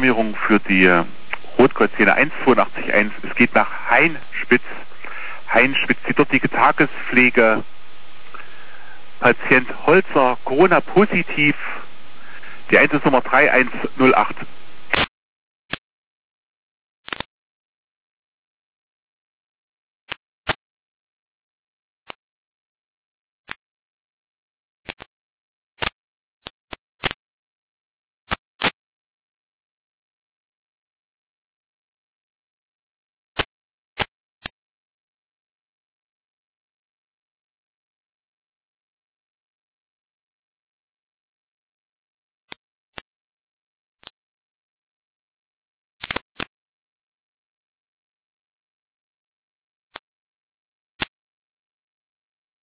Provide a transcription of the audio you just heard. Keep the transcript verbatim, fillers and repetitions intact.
Notalarmierung für die äh, Rotkreuzszene eins zwei acht eins. Es geht nach Heinspitz. Heinspitz, die dortige Tagespflege. Patient Holzer, Corona positiv. Die Einsatznummer drei eins null acht.